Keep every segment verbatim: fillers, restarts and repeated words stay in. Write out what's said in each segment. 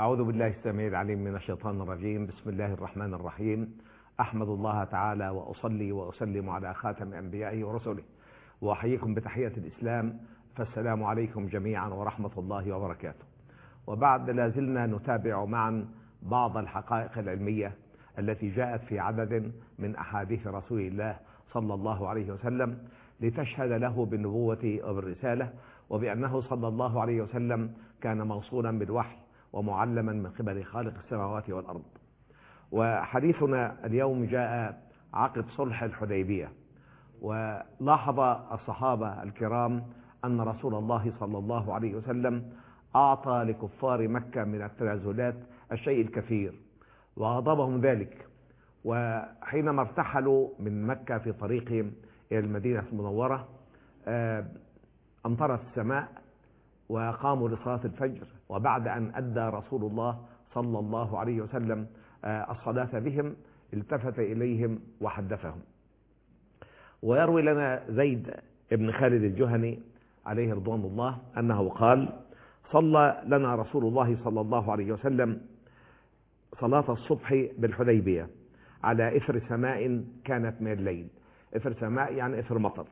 أعوذ بالله السميع العليم من الشيطان الرجيم. بسم الله الرحمن الرحيم. أحمد الله تعالى وأصلي وأسلم على خاتم أنبيائه ورسله، وأحييكم بتحية الإسلام، فالسلام عليكم جميعا ورحمة الله وبركاته. وبعد لازلنا نتابع معا بعض الحقائق العلمية التي جاءت في عدد من أحاديث رسول الله صلى الله عليه وسلم لتشهد له بالنبوة وبالرسالة، وبأنه صلى الله عليه وسلم كان موصولا بالوحي ومعلما من قبل خالق السماوات والأرض. وحديثنا اليوم جاء عقب صلح الحديبية، ولاحظ الصحابة الكرام أن رسول الله صلى الله عليه وسلم أعطى لكفار مكة من التنازلات الشيء الكثير وغضبهم ذلك. وحينما ارتحلوا من مكة في طريقهم إلى المدينة المنورة أمطرت السماء وقاموا لصلاة الفجر، وبعد أن أدى رسول الله صلى الله عليه وسلم الصلاة بهم التفت إليهم وحدثهم. ويروي لنا زيد بن خالد الجهني عليه رضوان الله أنه قال: صلى لنا رسول الله صلى الله عليه وسلم صلاة الصبح بالحديبية على إثر سماء كانت من الليل. إثر سماء يعني إثر مطر.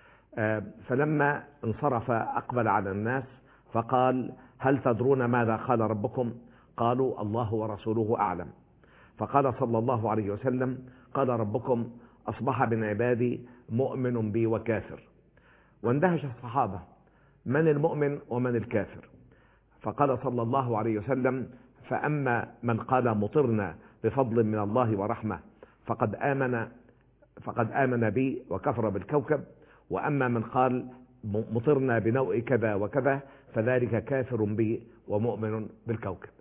فلما انصرف أقبل على الناس فقال: هل تدرون ماذا قال ربكم؟ قالوا: الله ورسوله أعلم. فقال صلى الله عليه وسلم: قال ربكم: أصبح من عبادي مؤمن بي وكافر. واندهش الصحابة: من المؤمن ومن الكافر؟ فقال صلى الله عليه وسلم: فأما من قال مطرنا بفضل من الله ورحمة فقد آمن فقد آمن بي وكفر بالكوكب، وأما من قال مطرنا بنوء كذا وكذا فذلك كافر بي ومؤمن بالكوكب.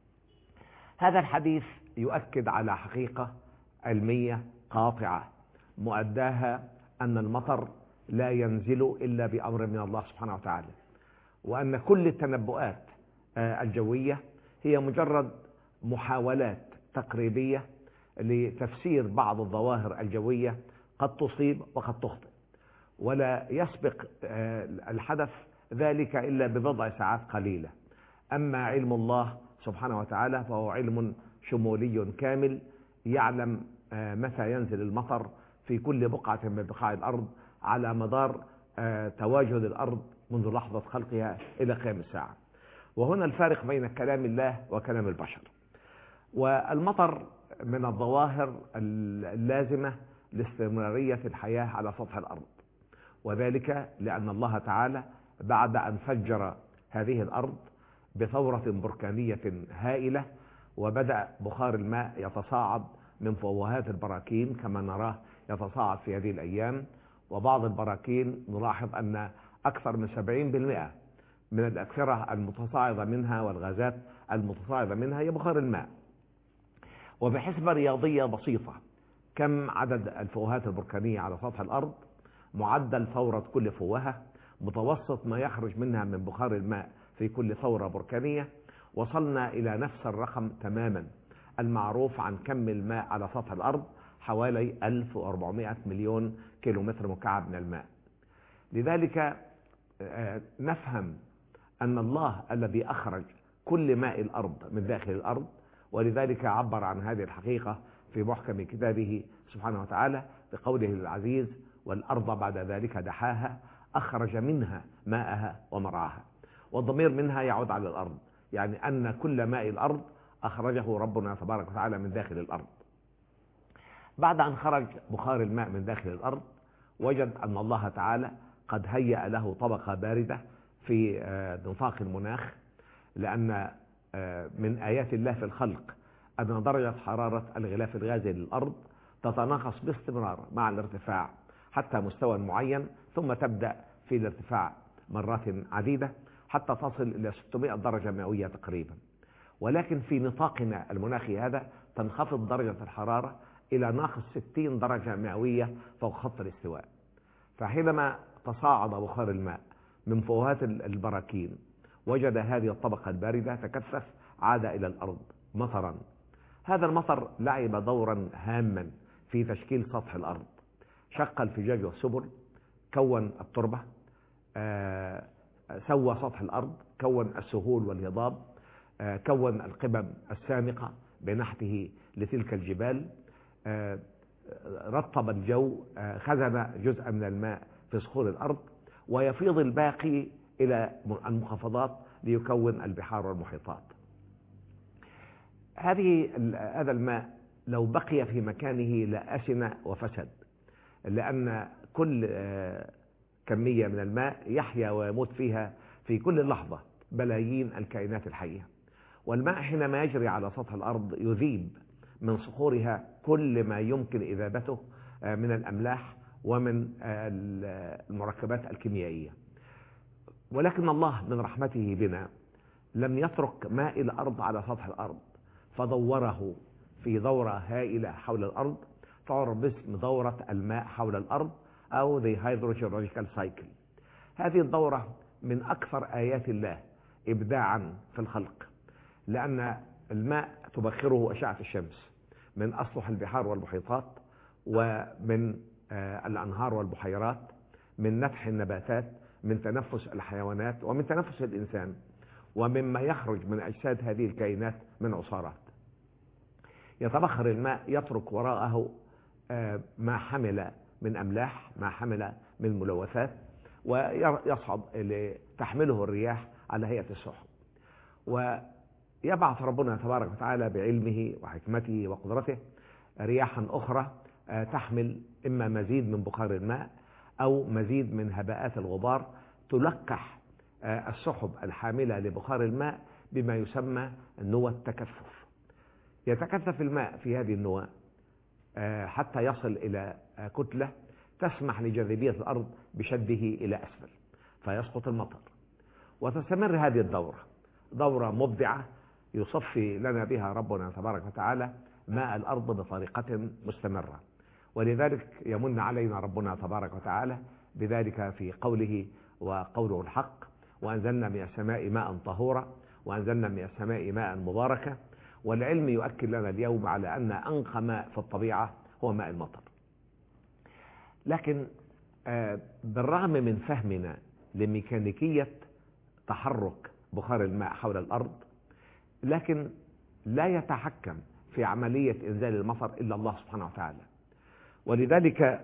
هذا الحديث يؤكد على حقيقة علمية قاطعة مؤداها أن المطر لا ينزل إلا بأمر من الله سبحانه وتعالى، وأن كل التنبؤات الجوية هي مجرد محاولات تقريبية لتفسير بعض الظواهر الجوية قد تصيب وقد تخطئ، ولا يسبق الحدث ذلك إلا ببضع ساعات قليلة. أما علم الله سبحانه وتعالى فهو علم شمولي كامل، يعلم متى ينزل المطر في كل بقعة من بقاع الأرض على مدار تواجد الأرض منذ لحظة خلقها إلى قيام الساعة. وهنا الفارق بين كلام الله وكلام البشر. والمطر من الظواهر اللازمة لاستمرارية الحياة على سطح الأرض، وذلك لأن الله تعالى بعد أن فجر هذه الأرض بثورة بركانية هائلة وبدأ بخار الماء يتصاعد من فوهات البراكين كما نراه يتصاعد في هذه الأيام. وبعض البراكين نلاحظ أن أكثر من سبعين بالمئة من الأكثرة المتصاعدة منها والغازات المتصاعدة منها هي بخار الماء. وبحسبة رياضية بسيطة، كم عدد الفوهات البركانية على سطح الأرض، معدل ثورة كل فوهة، متوسط ما يخرج منها من بخار الماء في كل ثورة بركانية، وصلنا إلى نفس الرقم تماما المعروف عن كم الماء على سطح الأرض، حوالي ألف وأربعمائة مليون كيلومتر مكعب من الماء. لذلك نفهم أن الله الذي أخرج كل ماء الأرض من داخل الأرض، ولذلك عبر عن هذه الحقيقة في محكم كتابه سبحانه وتعالى بقوله العزيز: والأرض بعد ذلك دحاها أخرج منها ماءها ومرعاها. والضمير منها يعود على الأرض، يعني أن كل ماء الأرض أخرجه ربنا تبارك وتعالى من داخل الأرض. بعد أن خرج بخار الماء من داخل الأرض وجد أن الله تعالى قد هيأ له طبقة باردة في نطاق المناخ، لأن من آيات الله في الخلق أن درجة حرارة الغلاف الغازي للأرض تتناقص باستمرار مع الارتفاع حتى مستوى معين، ثم تبدأ في الارتفاع مرات عديدة حتى تصل إلى ستمائة درجة مئوية تقريبا. ولكن في نطاقنا المناخي هذا تنخفض درجة الحرارة إلى ناقص ستين درجة مئوية فوق خط الاستواء. فحينما تصاعد بخار الماء من فوهات البراكين وجد هذه الطبقة الباردة تكثف، عاد إلى الأرض مطرا. هذا المطر لعب دورا هاما في تشكيل سطح الأرض، شق الفجاج والسبل، كون التربة، سوى سطح الأرض، كون السهول والهضاب، كون القمم السامقة بنحته لتلك الجبال، رطب الجو، خزن جزءا من الماء في صخور الأرض، ويفيض الباقي إلى المنخفضات ليكون البحار والمحيطات. هذه هذا الماء لو بقي في مكانه لأسن وفسد، لأن كل كمية من الماء يحيا ويموت فيها في كل لحظة بلايين الكائنات الحية. والماء حينما يجري على سطح الأرض يذيب من صخورها كل ما يمكن إذابته من الأملاح ومن المركبات الكيميائية. ولكن الله من رحمته بنا لم يترك ماء الأرض على سطح الأرض، فدوره في دورة هائلة حول الأرض تعرف باسم دورة الماء حول الأرض أو the hydrogeological cycle. هذه الدورة من أكثر آيات الله إبداعا في الخلق، لأن الماء تبخره أشعة الشمس من أسطح البحار والمحيطات، ومن الأنهار والبحيرات، من نتح النباتات، من تنفس الحيوانات، ومن تنفس الإنسان، ومما يخرج من أجساد هذه الكائنات من عصارات. يتبخر الماء يترك وراءه ما حمل من أملاح، ما حمل من ملوثات، ويصعد تحمله الرياح على هيئة السحب. ويبعث ربنا تبارك وتعالى بعلمه وحكمته وقدرته رياحا أخرى تحمل إما مزيد من بخار الماء أو مزيد من هباءات الغبار، تلقح السحب الحاملة لبخار الماء بما يسمى نوى التكثف. يتكثف الماء في هذه النوى حتى يصل إلى كتلة تسمح لجاذبية الأرض بشده إلى أسفل فيسقط المطر. وتستمر هذه الدورة دورة مبدعة يصفي لنا بها ربنا تبارك وتعالى ماء الأرض بطريقة مستمرة. ولذلك يمن علينا ربنا تبارك وتعالى بذلك في قوله وقوله الحق: وأنزلنا من السماء ماء طهورا وأنزلنا من السماء ماء مباركا. والعلم يؤكد لنا اليوم على أن أنقى ماء في الطبيعة هو ماء المطر. لكن بالرغم من فهمنا لميكانيكية تحرك بخار الماء حول الأرض، لكن لا يتحكم في عملية إنزال المطر إلا الله سبحانه وتعالى. ولذلك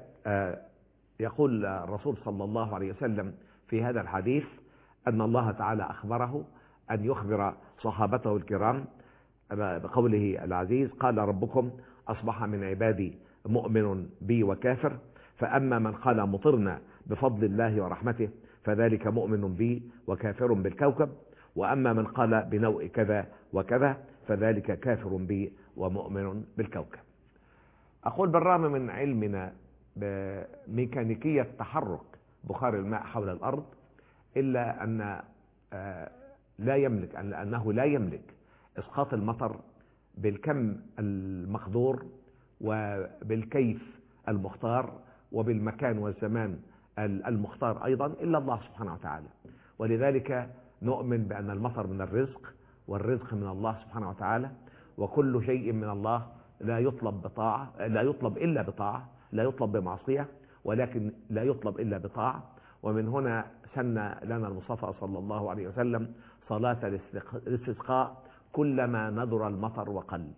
يقول الرسول صلى الله عليه وسلم في هذا الحديث أن الله تعالى أخبره أن يخبر صحابته الكرام بقوله العزيز: قال ربكم أصبح من عبادي مؤمن بي وكافر، فأما من قال مطرنا بفضل الله ورحمته فذلك مؤمن بي وكافر بالكوكب، وأما من قال بنوء كذا وكذا فذلك كافر بي ومؤمن بالكوكب. أقول بالرغم من علمنا بميكانيكية تحرك بخار الماء حول الأرض، إلا أن لا يملك أنه لا يملك إسقاط المطر بالكم المقدور وبالكيف المختار وبالمكان والزمان المختار أيضا إلا الله سبحانه وتعالى. ولذلك نؤمن بأن المطر من الرزق، والرزق من الله سبحانه وتعالى، وكل شيء من الله لا يطلب بطاعة، لا يطلب إلا بطاعة، لا يطلب بمعصية، ولكن لا يطلب إلا بطاعة. ومن هنا سن لنا المصطفى صلى الله عليه وسلم صلاة الاستسقاء كلما نذر المطر وقل.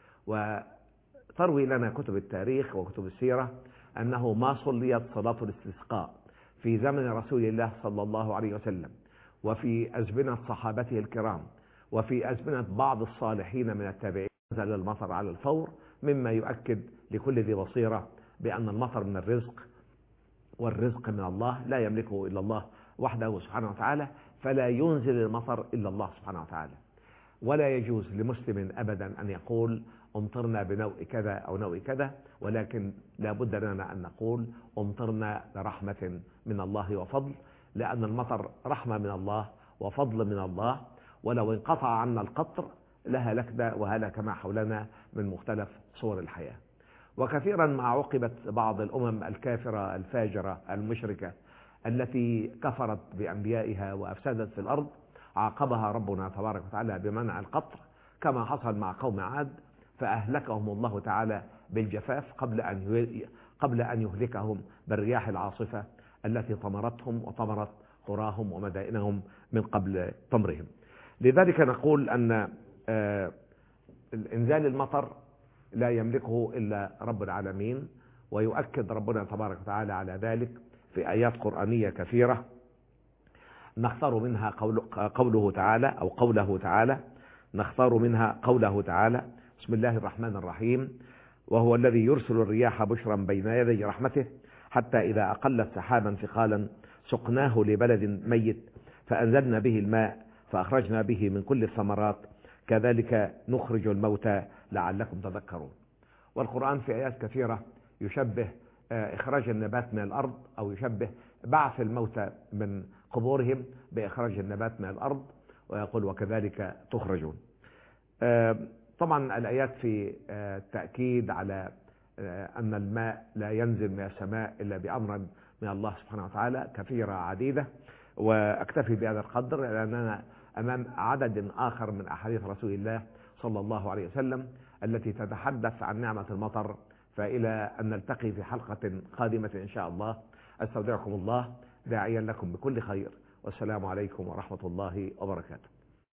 وتروي لنا كتب التاريخ وكتب السيرة أنه ما صليت صلاة الاستسقاء في زمن رسول الله صلى الله عليه وسلم، وفي أزمنة صحابته الكرام، وفي أزمنة بعض الصالحين من التابعين، نزل المطر على الفور، مما يؤكد لكل ذي بصيرة بأن المطر من الرزق، والرزق من الله لا يملكه إلا الله وحده سبحانه وتعالى، فلا ينزل المطر إلا الله سبحانه وتعالى. ولا يجوز لمسلم أبدا أن يقول أمطرنا بنوء كذا أو نوء كذا، ولكن لا بد لنا أن نقول أمطرنا برحمة من الله وفضل، لأن المطر رحمة من الله وفضل من الله، ولو انقطع عنا القطر لهلكنا وهلك ما حولنا من مختلف صور الحياة. وكثيرا ما عوقبت بعض الأمم الكافرة الفاجرة المشركة التي كفرت بأنبيائها وأفسدت في الأرض، عاقبها ربنا تبارك وتعالى بمنع القطر، كما حصل مع قوم عاد فأهلكهم الله تعالى بالجفاف قبل أن قبل أن يهلكهم بالرياح العاصفة التي طمرتهم وطمرت قراهم ومدائنهم من قبل طمرهم. لذلك نقول أن إنزال المطر لا يملكه إلا رب العالمين، ويؤكد ربنا تبارك وتعالى على ذلك في آيات قرآنية كثيرة، نختار منها قول قوله تعالى أو قوله تعالى نختار منها قوله تعالى: بسم الله الرحمن الرحيم: وهو الذي يرسل الرياح بشرا بين يدي رحمته حتى إذا أقلت سحابا ثقالا سقناه لبلد ميت فأنزلنا به الماء فأخرجنا به من كل الثمرات كذلك نخرج الموتى لعلكم تذكرون. والقرآن في آيات كثيرة يشبه إخراج النبات من الأرض، أو يشبه بعث الموتى من قبورهم بإخراج النبات من الأرض، ويقول: وكذلك تخرجون. طبعا الآيات في التأكيد على أن الماء لا ينزل من السماء إلا بأمر من الله سبحانه وتعالى كثيرة عديدة، وأكتفي بهذا القدر لأننا أمام عدد آخر من أحاديث رسول الله صلى الله عليه وسلم التي تتحدث عن نعمة المطر. فإلى أن نلتقي في حلقة قادمة إن شاء الله، أستودعكم الله داعيا لكم بكل خير، والسلام عليكم ورحمة الله وبركاته.